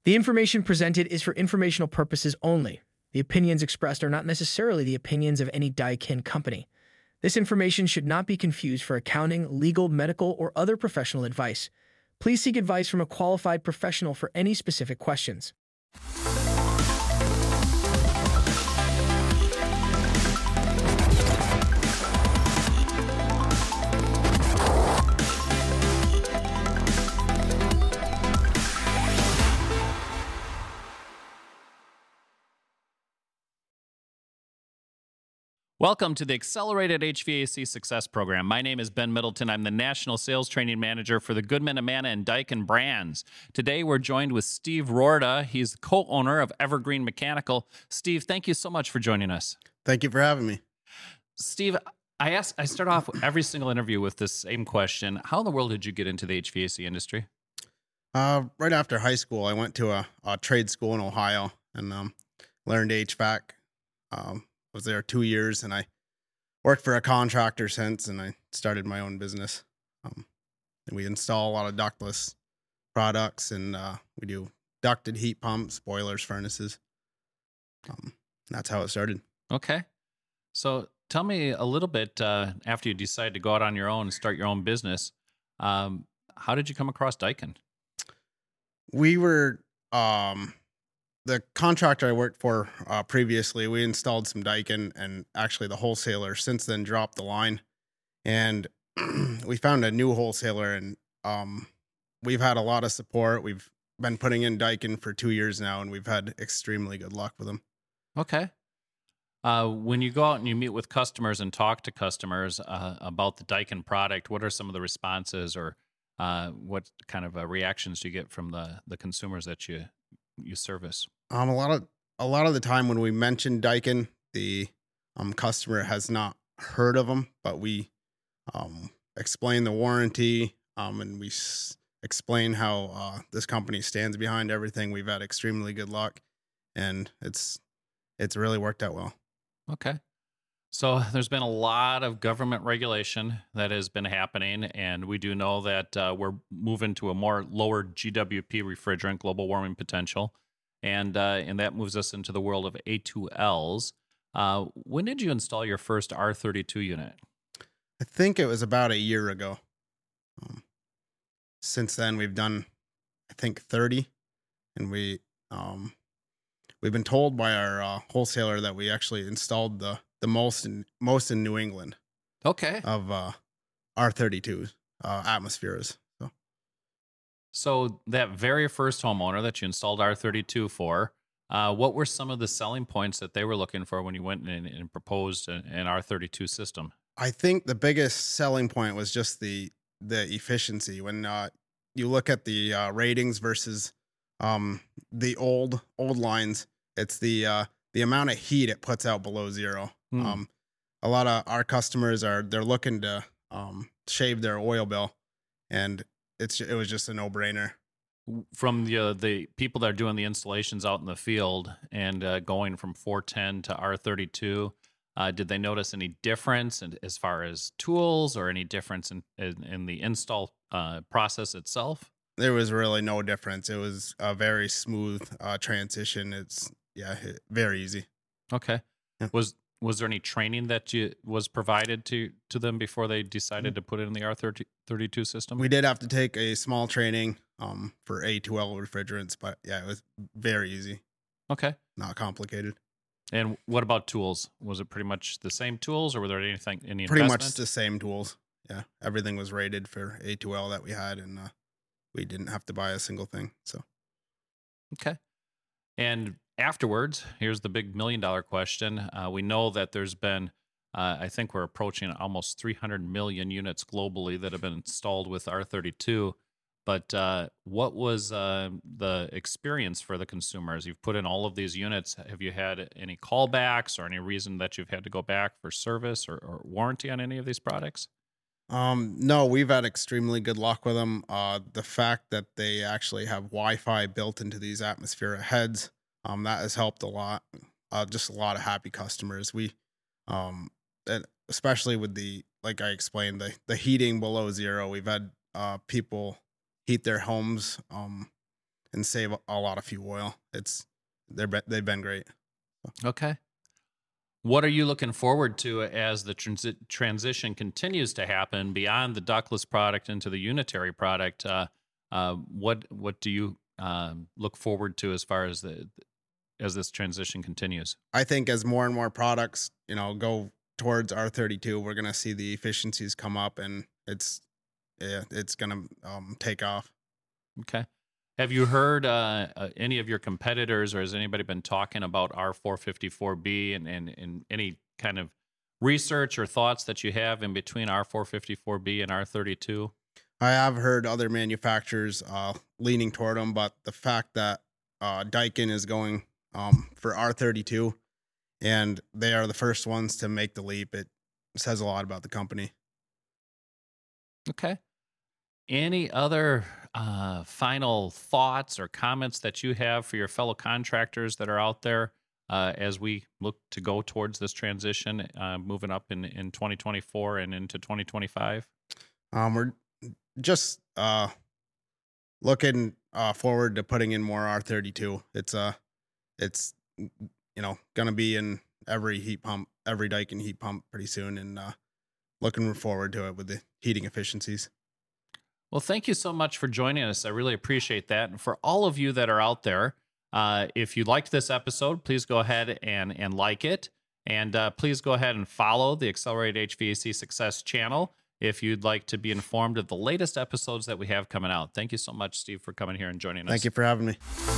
The information presented is for informational purposes only. The opinions expressed are not necessarily the opinions of any Daikin company. This information should not be confused for accounting, legal, medical, or other professional advice. Please seek advice from a qualified professional for any specific questions. Welcome to the Accelerated HVAC Success Program. My name is Ben Middleton. I'm the National Sales Training Manager for the Goodman, Amana, and Daikin brands. Today, we're joined with Steve Rorda. He's the co-owner of Evergreen Mechanical. Steve, thank you so much for joining us. Thank you for having me. Steve, I start off every single interview with this same question. How in the world did you get into the HVAC industry? Right after high school, I went to a trade school in Ohio and learned HVAC. Was there 2 years, and I worked for a contractor since, and I started my own business. And we install a lot of ductless products, and we do ducted heat pumps, boilers, furnaces. That's how it started. Okay. So tell me a little bit, after you decided to go out on your own and start your own business, how did you come across Daikin? We were... the contractor I worked for previously, we installed some Daikin, and actually the wholesaler since then dropped the line, and we found a new wholesaler, and we've had a lot of support. We've been putting in Daikin for 2 years now, and we've had extremely good luck with them. Okay. When you go out and you meet with customers and talk to customers about the Daikin product, what are some of the responses, or what kind of reactions do you get from the consumers that you service? A lot of the time when we mention Daikin, the customer has not heard of them, but we explain the warranty, and we explain how this company stands behind everything. We've had extremely good luck, and it's really worked out well. Okay. So there's been a lot of government regulation that has been happening, and we do know that we're moving to a more lower GWP refrigerant, global warming potential, and that moves us into the world of A2Ls. When did you install your first R32 unit? I think it was about a year ago. Since then, we've done, I think, 30, and we've been told by our wholesaler that we actually installed the most in New England. Okay. Of R32 atmospheres. So that very first homeowner that you installed R32 for, what were some of the selling points that they were looking for when you went and proposed an R32 system? I think the biggest selling point was just the efficiency. When you look at the ratings versus the old lines, it's the amount of heat it puts out below zero. A lot of our customers they're looking to shave their oil bill, and it was just a no-brainer. From the people that are doing the installations out in the field and going from 410 to R32, did they notice any difference as far as tools, or any difference in the install process itself? There was really no difference. It was a very smooth transition. Very easy. Okay. Yeah. Was there any training that was provided to them before they decided to put it in the R32 system? We did have to take a small training for A2L refrigerants, but yeah, it was very easy. Okay. Not complicated. And what about tools? Was it pretty much the same tools, or were there any Pretty much the same tools. Yeah. Everything was rated for A2L that we had, and we didn't have to buy a single thing. So. Okay. And afterwards, here's the big $1 million question. We know that there's been, I think we're approaching almost 300 million units globally that have been installed with R32. But what was the experience for the consumers? You've put in all of these units. Have you had any callbacks, or any reason that you've had to go back for service or warranty on any of these products? No, we've had extremely good luck with them. The fact that they actually have Wi-Fi built into these atmospheric heads, that has helped a lot. Just a lot of happy customers. Especially with like I explained, the heating below zero. We've had people heat their homes and save a lot of fuel oil. They've been great. Okay. What are you looking forward to as the transition continues to happen beyond the ductless product into the unitary product? What do you look forward to as far as this transition continues? I think as more and more products, go towards R32, we're going to see the efficiencies come up, and it's going to take off. Okay. Have you heard any of your competitors, or has anybody been talking about R454B and any kind of research or thoughts that you have in between R454B and R32? I have heard other manufacturers leaning toward them, but the fact that Daikin is going for R32 and they are the first ones to make the leap, it says a lot about the company. Okay. Any other final thoughts or comments that you have for your fellow contractors that are out there as we look to go towards this transition, moving up in 2024 and into 2025? We're just looking forward to putting in more R32. It's going to be in every Daikin heat pump pretty soon, and looking forward to it with the heating efficiencies. Well, thank you so much for joining us. I really appreciate that. And for all of you that are out there, if you liked this episode, please go ahead and like it. And please go ahead and follow the Accelerated HVAC Success channel if you'd like to be informed of the latest episodes that we have coming out. Thank you so much, Steve, for coming here and joining us. Thank you for having me.